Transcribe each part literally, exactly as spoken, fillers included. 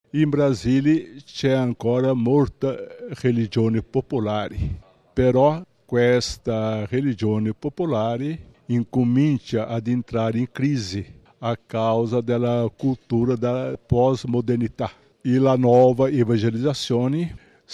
In Brasile c'è ancora molta religione popolare, però questa religione popolare incomincia ad entrare in crisi a causa della cultura da pós-modernità. E la nuova evangelizzazione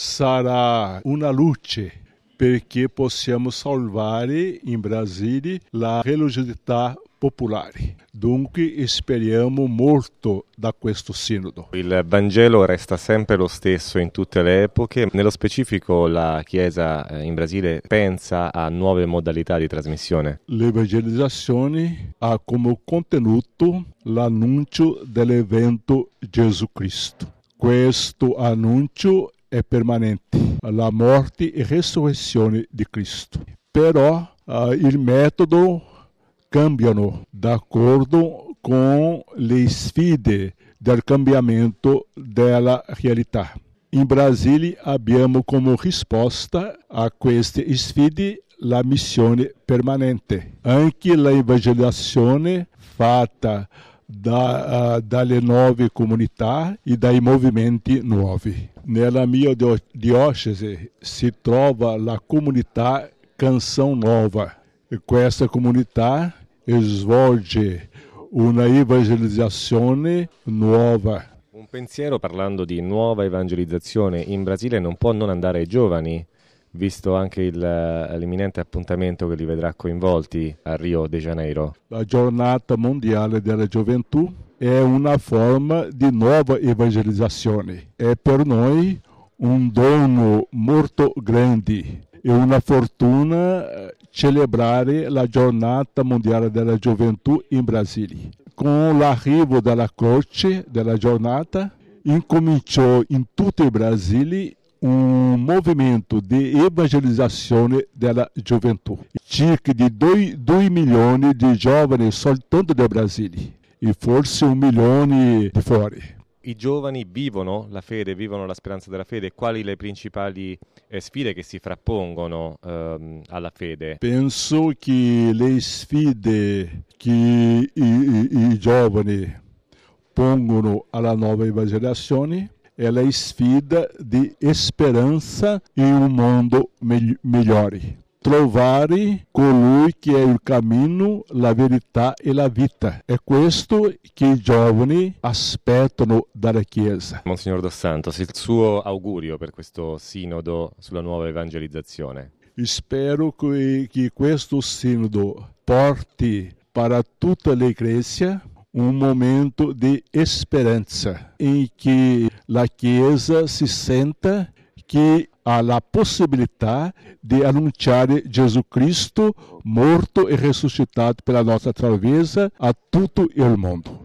sarà una luce perché possiamo salvare in Brasile la religiosità popolare. Dunque speriamo molto da questo sinodo. Il Vangelo resta sempre lo stesso in tutte le epoche. Nello specifico la Chiesa in Brasile pensa a nuove modalità di trasmissione. L'evangelizzazione ha come contenuto l'annuncio dell'evento Gesù Cristo. Questo annuncio è permanente, la morte e resurrezione di Cristo. Però uh, il metodo cambiano d'accordo con le sfide del cambiamento della realtà. In Brasile abbiamo come risposta a queste sfide la missione permanente. Anche l'evangelizzazione fatta da, uh, dalle nuove comunità e dai movimenti nuovi. Nella mia diocesi si trova la comunità Canção Nova. E questa comunità svolge una evangelizzazione nuova. Un pensiero parlando di nuova evangelizzazione in Brasile non può non andare ai giovani, visto anche il, l'imminente appuntamento che li vedrà coinvolti a Rio de Janeiro. La giornata mondiale della gioventù è una forma di nuova evangelizzazione. È per noi un dono molto grande e una fortuna celebrare la giornata mondiale della gioventù in Brasile. Con l'arrivo della croce della giornata, incominciò in tutto il Brasile un movimento di evangelizzazione della gioventù. Circa di due milioni di giovani soltanto del Brasile e forse un milione di fuori. I giovani vivono la fede, vivono la speranza della fede. Quali le principali eh, sfide che si frappongono ehm, alla fede? Penso che le sfide che i, i, i giovani pongono alla nuova evangelizzazione è la sfida di speranza in un mondo me- migliore. Trovare colui che è il cammino, la verità e la vita. È questo che i giovani aspettano dalla Chiesa. Monsignor Dos Santos, il suo augurio per questo sinodo sulla nuova evangelizzazione? Spero che, che questo sinodo porti per tutta l'Iglesia un momento di speranza in cui la Chiesa si senta che ha la possibilità di annunciare Gesù Cristo morto e risuscitato per la nostra salvezza a tutto il mondo.